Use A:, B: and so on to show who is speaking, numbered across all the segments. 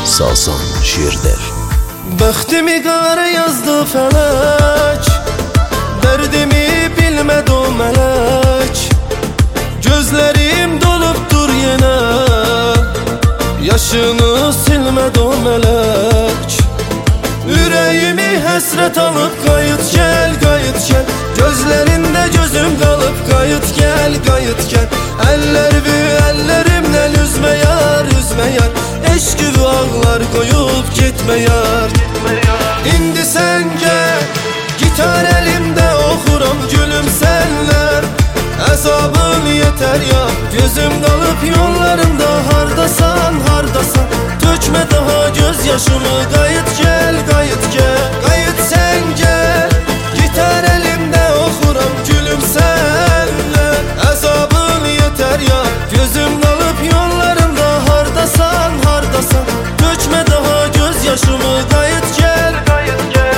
A: Sazan şiirdir.
B: Bəxtimi qara yazdı fələk, dərdimi bilmədi o mələk. Gözlərim dolubdur yenə, yaşını silmədi o mələk. Ürəyimi həsrət alıb qayıt gəl, qayıt gəl. Gözlərində gözüm qalıb qayıt gəl, qayıt gəl. Əllərimlə üzmə yar, üzmə yar. Eşqi ağlar qoyub getmə yar. İndi sən gəl, gitar əlimdə oxuram gülüm sənlər. Əzabın yetər ya, gözüm qalıb yollarında. Hardasan, hardasan, tökmə daha göz yaşımı. Qayıt gəl, qayıt gəl, qayıt sən gəl. Gitar əlimdə oxuram gülüm sənlər. Əzabın yetər ya, gözüm qalıb yollarında. Hardasan, hardasan, tökmə daha göz yaşımı. Qayıt gəl, qayıt gəl.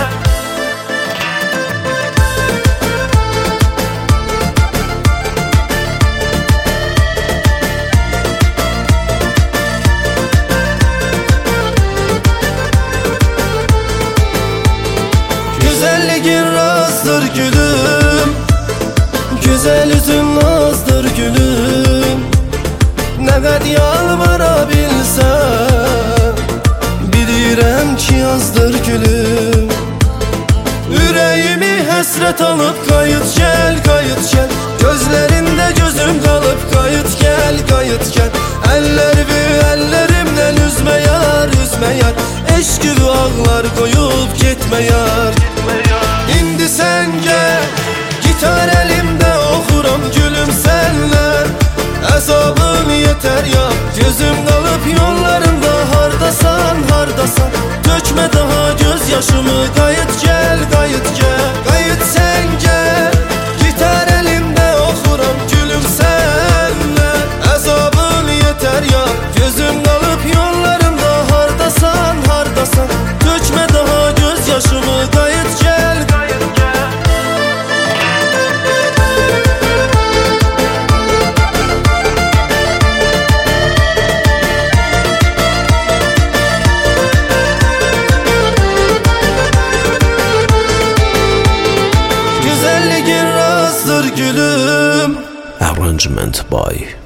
B: Güzelliğin razdır gülüm, güzel üzün nazdır gülüm. Nə qəd yalvara bilsən, bilirəm ki yazdır gülüm. Ürəyimi həsrət alıb qayıt gəl, qayıt gəl. Gözlərində gözüm qalıb qayıt gəl, qayıt gəl. Əllərimlə üzmə yar, üzmə yar. Eşqi ağlar qoyub getmə yar. İndi sən gəl, gitar əlimdə oxuram gülüm sənlər. Əzabın yetər ya, gözüm qalıb yollarında. Hardasan, hardasan, tökmə daha göz yaşımı. Qayıt gəl, qayıt gəl, qayıt sən gəl. Gitar əlimdə oxuram gülüm sənlər. Əzabın yetər ya, gözüm qalıb yollarında. Hardasan, hardasan, tökmə daha göz yaşımı. Qayıt gəl, qayıt gəl. Güzelliğin razdır gülüm.
A: Arrangement by